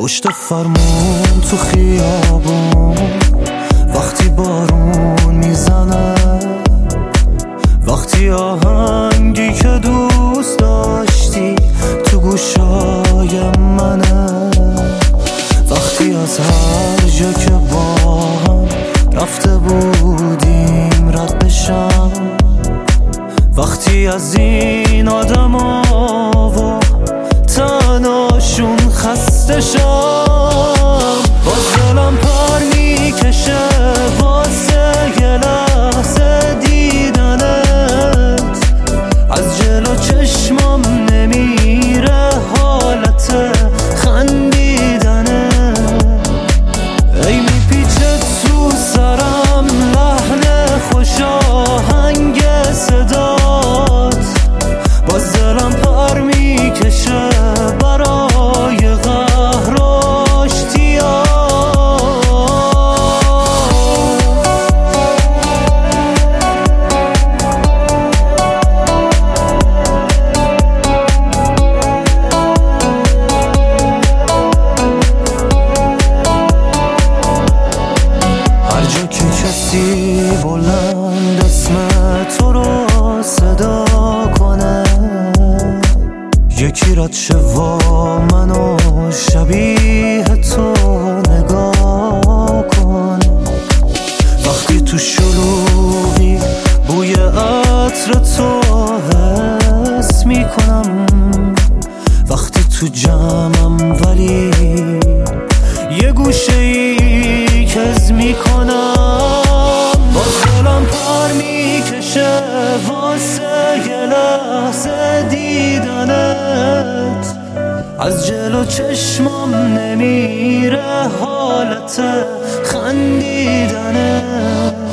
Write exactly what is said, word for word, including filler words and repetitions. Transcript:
پشت فرمون تو خیابون وقتی بارون میزنه، وقتی آهنگی که دوست داشتی تو گوشای منه، وقتی از هر جا که با هم رفته بودیم رد بشم، وقتی از این آدم ها و تناشون خسته شم، باز دلم پر میکشه واسه یه لحظه دیدنت، از جلو چشمم نمیره حالت خندیدنه، ای میپیچه تو سرم لحن خوش آهنگ صدات، باز دلم پر میکشه برای قهر و اشتیاق. هر جا که کسی بلند اسم تو رو صدا کنه، یکی رد شه و منو شبیه تو نگاه کن، وقتی تو شلوغی بوی عطر تو حس میکنم، وقتی تو جمعم ولی یه گوشه ای کز میکنم، باز دلم پر میکشه واسه یه لحظه دیدنت، از جلو چشمم نمیره حالت خندیدنت.